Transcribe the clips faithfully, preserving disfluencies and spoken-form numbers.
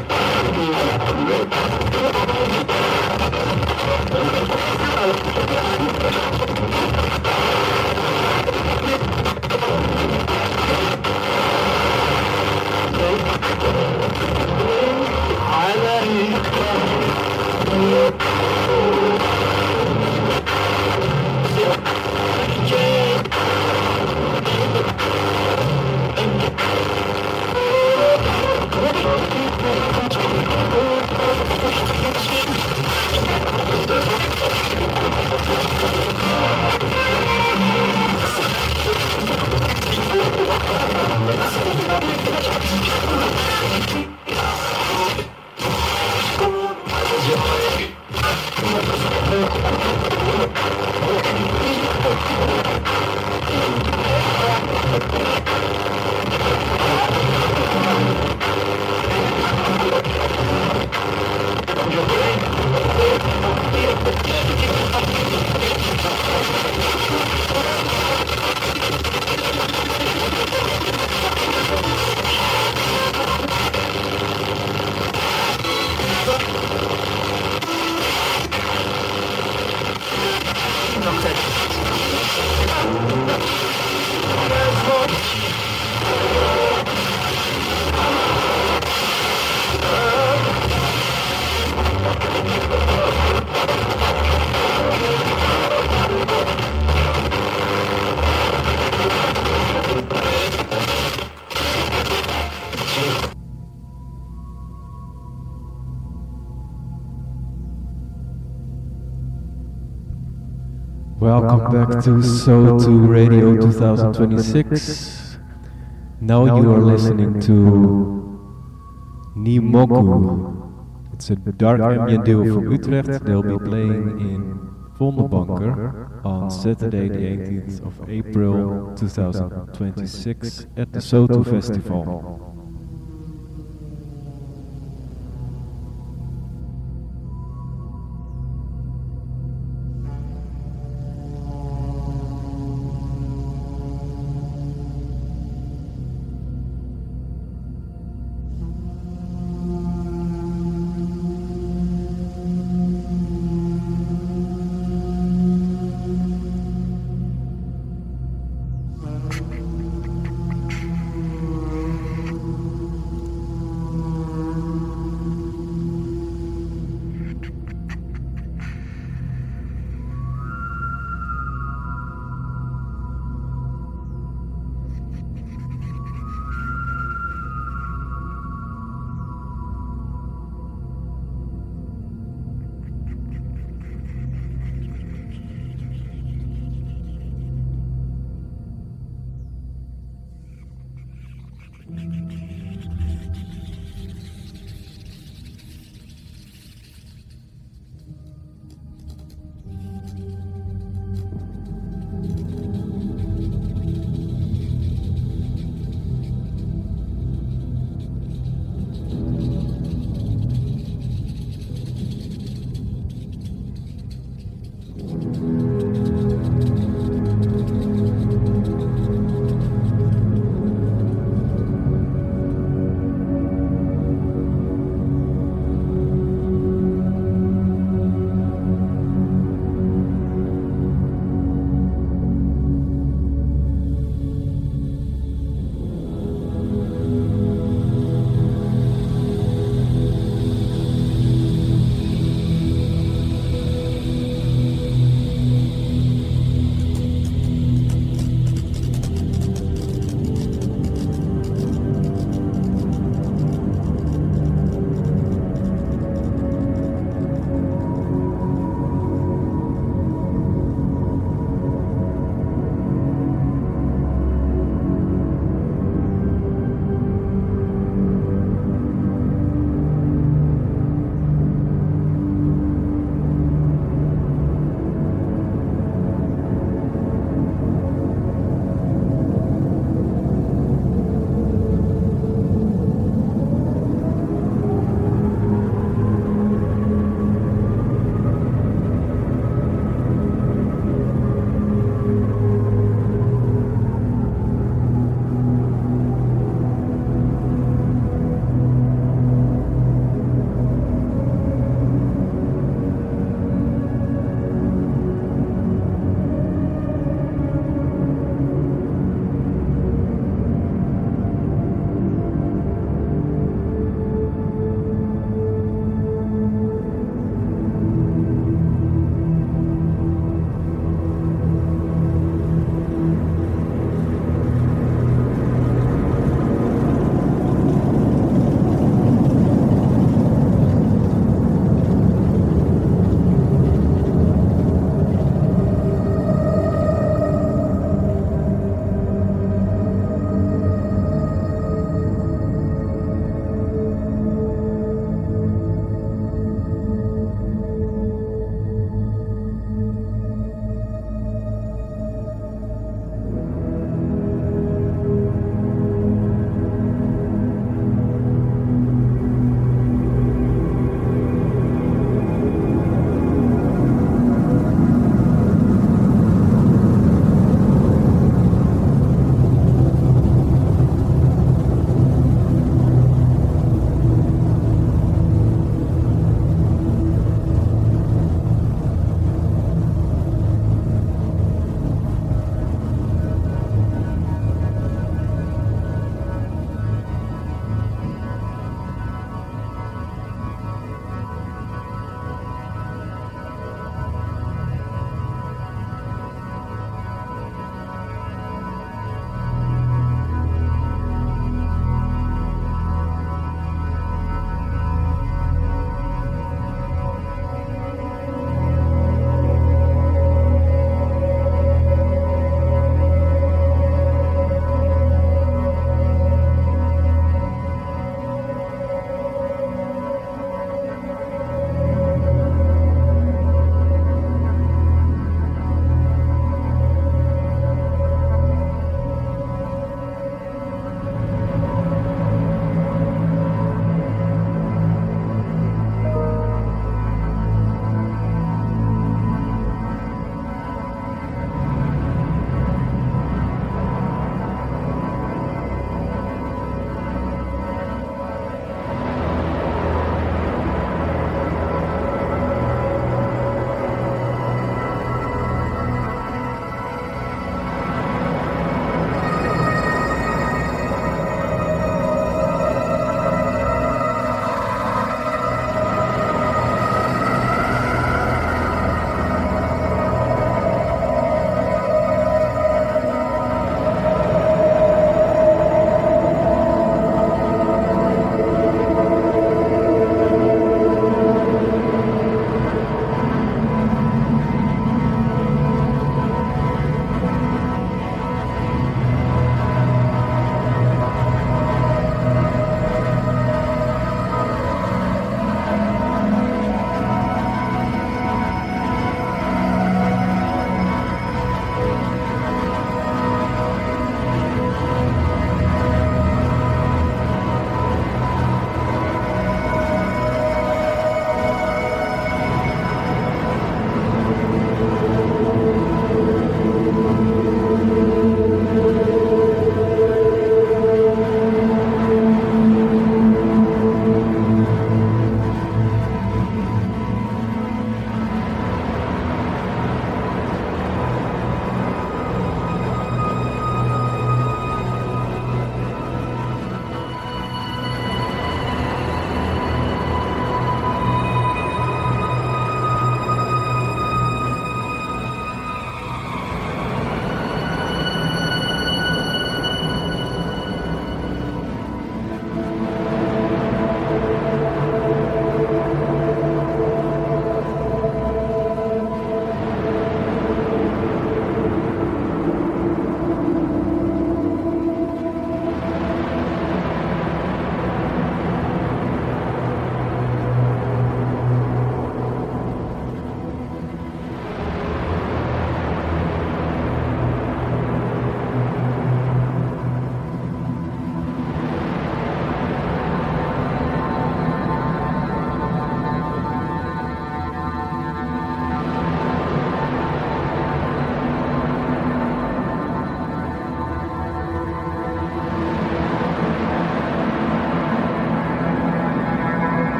Welcome back to So two Radio twenty twenty-six. Now you are listening to Nimoku. It's a dark ambient duo from Utrecht. They'll be playing in Vondelbanker on Saturday the eighteenth of April twenty twenty-six at the So two Festival.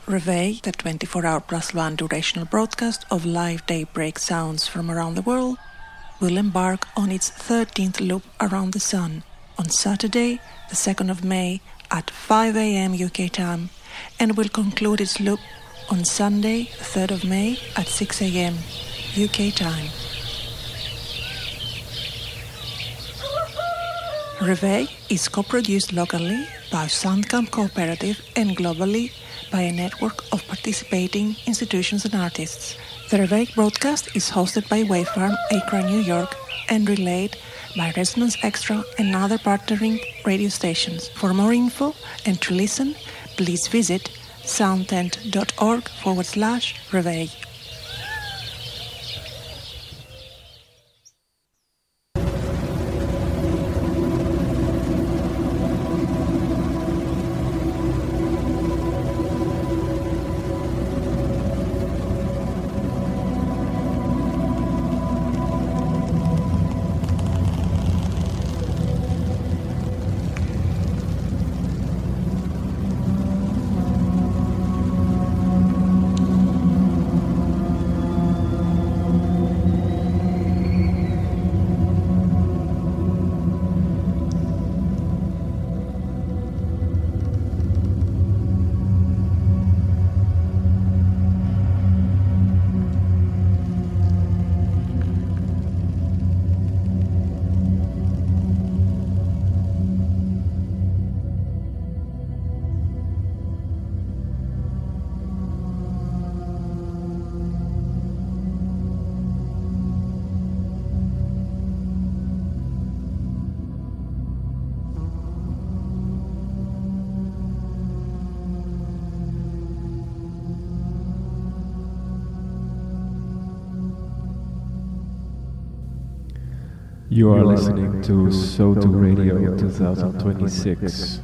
Reveil, the twenty-four hour plus one durational broadcast of live daybreak sounds from around the world, will embark on its thirteenth loop around the sun on Saturday, the second of May at five a.m. U K time, and will conclude its loop on Sunday, the third of May at six a.m. U K time. Reveil is co-produced locally by Soundcamp Cooperative and globally by a network of participating institutions and artists. The Reveil broadcast is hosted by Wavefarm, Acra, New York, and relayed by Resonance Extra and other partnering radio stations. For more info and to listen, please visit soundtent.org forward slash Reveil. You are listening to SoTo Radio twenty twenty-six.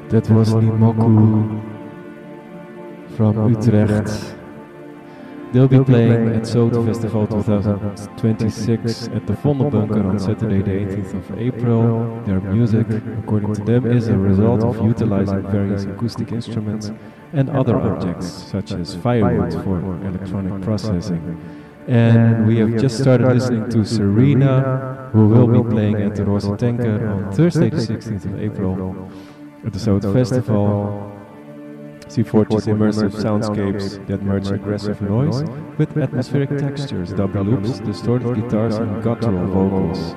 That was Nimoku from Utrecht. They'll be playing at Soto Festival twenty twenty-six at the Vondelbunker on Saturday the eighteenth of April. Their music, according to them, is a result of utilizing various acoustic instruments and other objects, such as firewood for electronic processing. And we have just started listening to Serena, who will be playing at the Roze Tanker on Thursday the sixteenth of April at the Soto Festival. She forges immersive soundscapes that merge aggressive noise with atmospheric textures, double loops, distorted guitars and guttural vocals.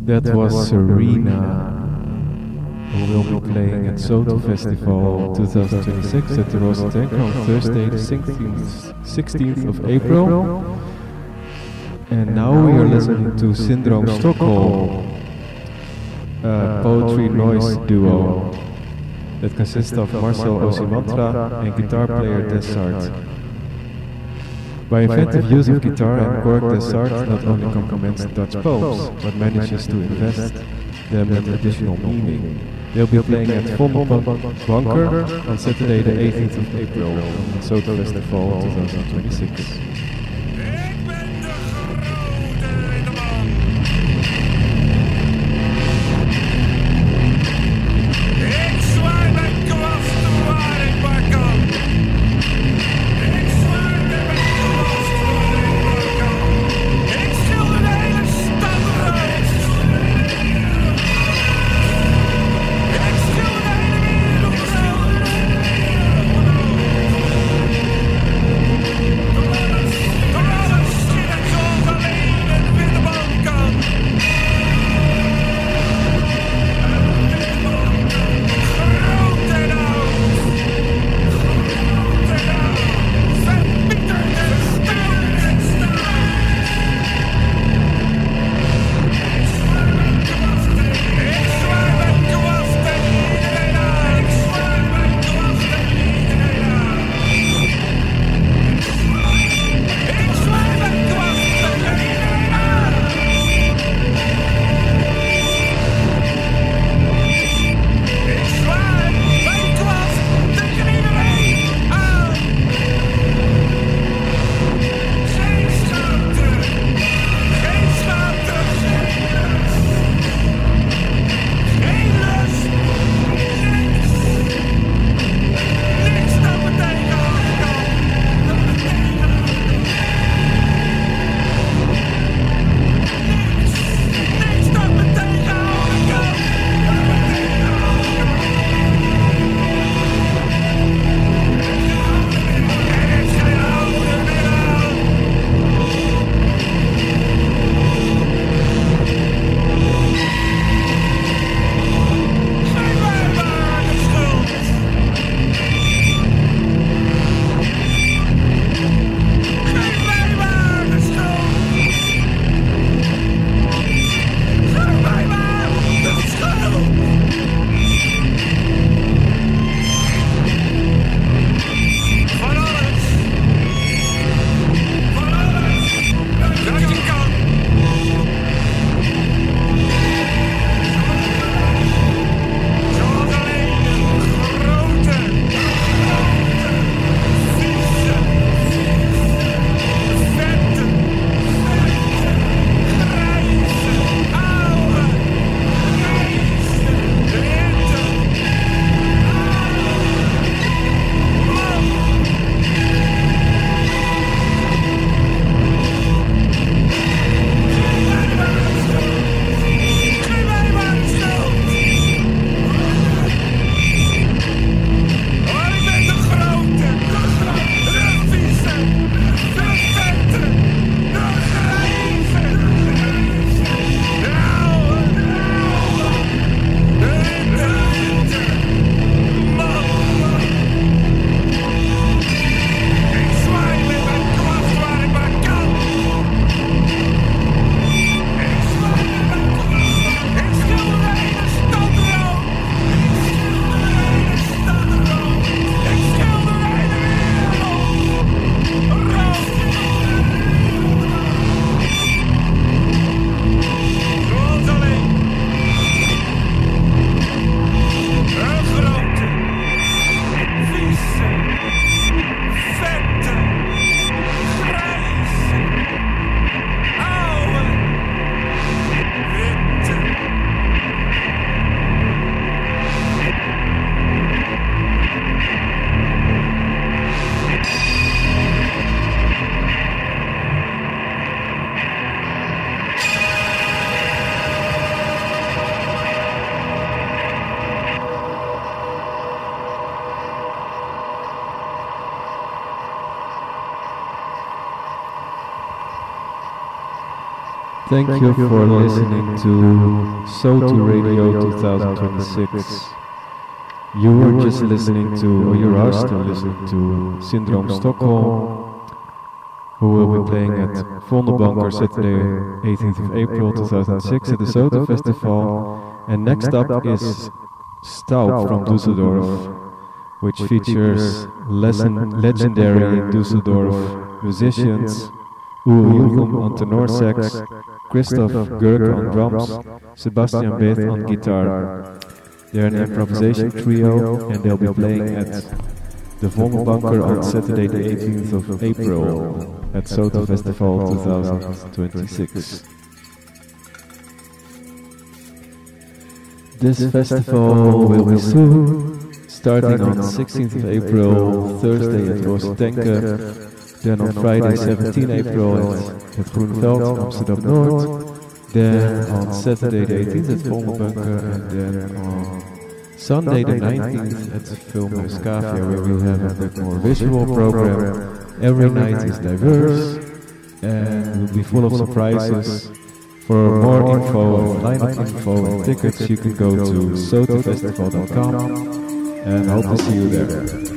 That was Serena, who will be playing at Soto Festival twenty twenty-six at the Rosentank on Thursday the sixteenth of April. And now we are listening to Syndrome Stockholm, a poetry noise duo that consists of Marcel Osimantra and guitar player Dessart. By inventive use of guitar and chord, Dessart not only complements Dutch poems, but manages to invest them with additional meaning. They'll be playing at Vondelbank Bunker on Saturday the eighteenth of April on Soto Festival twenty twenty-six. Let's Thank you for listening to So two Radio twenty twenty-six. You were just listening to, or you are still listening to, Syndrome Stockholm, who will be playing at Vondelbanker Saturday eighteenth of April two thousand six at the Soto Festival. And next up is Staub from Düsseldorf, which features lesson, legendary Düsseldorf musicians Uwe Juchum on tenor sax, Christoph Görke on drums, Sebastian Beth on guitar. They're an improvisation trio and they'll be playing at the Vondelbanker on Saturday the eighteenth of April at Soto Festival twenty twenty-six. This festival will be soon, starting on sixteenth of April, Thursday at Roosendaal. Then on Friday seventeenth of April at, at Groeneveld, Amsterdam North. Then on Saturday the eighteenth at Vondelbanker. And then on Sunday the nineteenth at Filmhuis Cavia, where we have a bit more visual program. Every night is diverse and will be full of surprises. For more info, lineup info and tickets, you can go to sotofestival dot com and hope to see you there.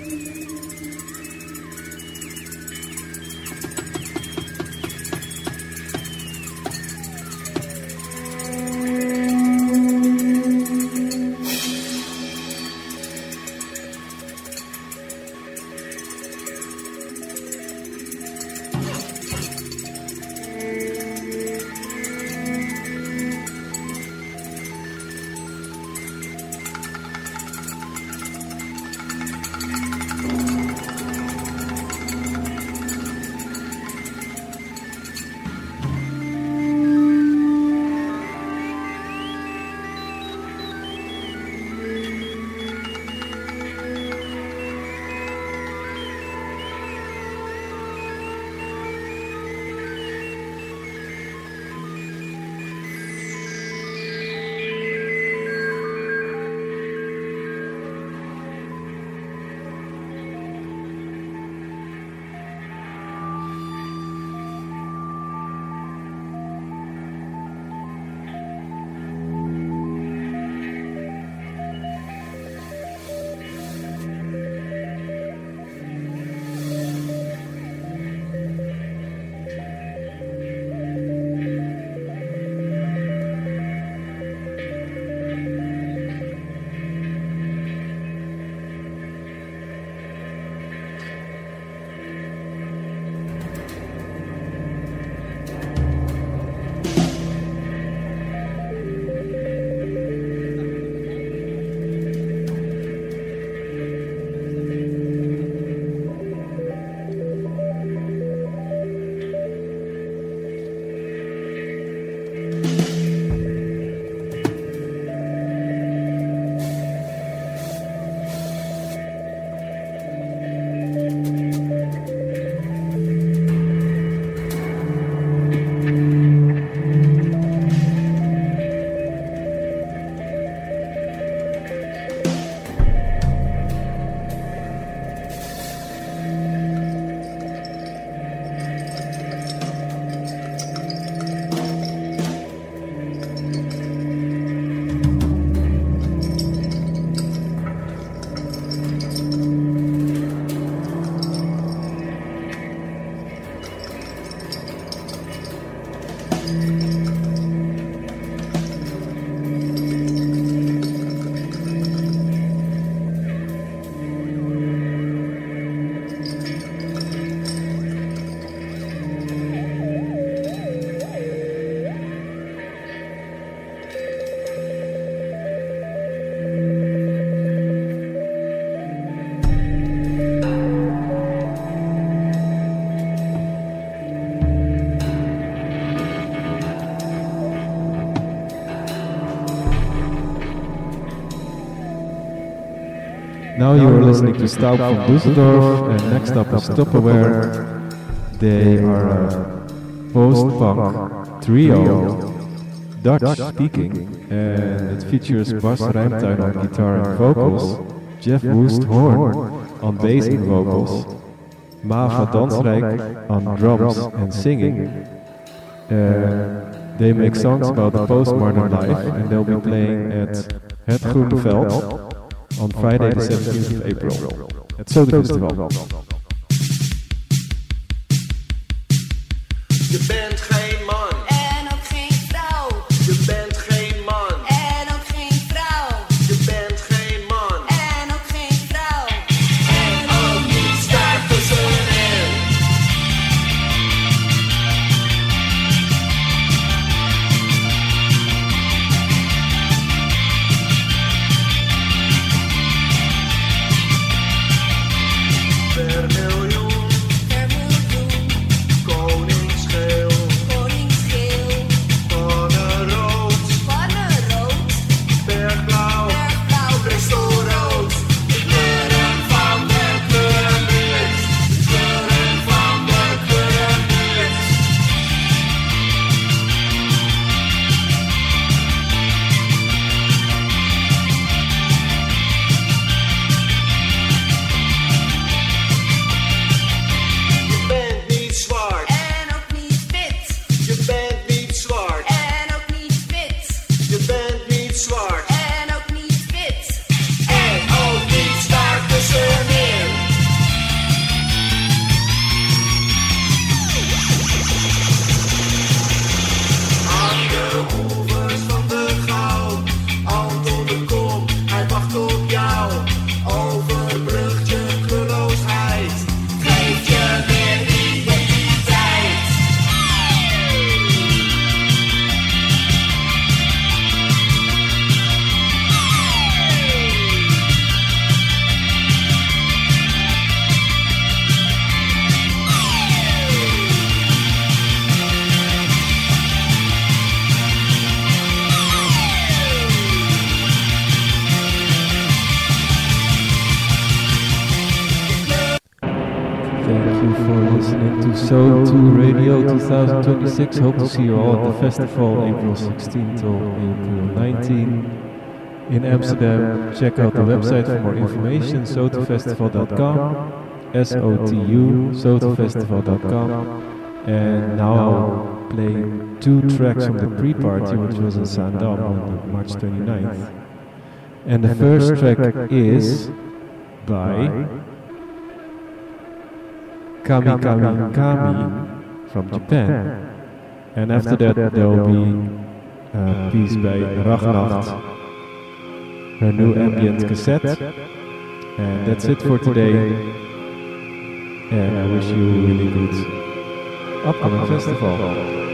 Now you are listening to Staub from Düsseldorf, and next up is Tupperware. They are a post-punk trio, Dutch speaking, and it features Bas Rijmtuin on guitar and vocals, Jeff Woest Horn on bass and vocals, Mava Dansrijk on drums and singing, Uh, they make songs about the postmodern life, and they'll be playing at Het Groeneveld on Friday the seventeenth of April at Soda Festival. Je bent geen man. En ook geen vrouw. Je bent geen man. En ook geen vrouw. Je bent geen man. En ook geen vrouw. En ook niets daartussenin. Per miljoen. Per miljoen. Koningsgeel. Koningsgeel. Pannenrood. Pannenrood. Bergblauw. Bergblauw. Bristolrood. De kleuren van de kleurenbuurt. De kleuren van de kleurenbuurt. Je bent niet zwart. En ook niet wit. Je bent niet zwart. En ook niet wit. Je bent niet zwart. En ook niet wit. En ook niets daartussenin. Aan de oevers van de Gouw, Anton de Kom, hij wacht op jou. Overbrug je kleurloosheid, geef je meer identiteit. Thank you for listening to So two Radio twenty twenty-six. Hope to see you all at the festival April sixteenth till April nineteenth in Amsterdam. Check out the website for more information, sotufestival dot com, S O T U, sotufestival dot com. And now I'll play two tracks from the pre-party, which was in Zaandam on March twenty-ninth. And the first track is by Kami Kami Kami from Japan. And after that there will be a piece by Ragnacht, her new ambient cassette. And that's it for today. And I wish you a really good upcoming festival.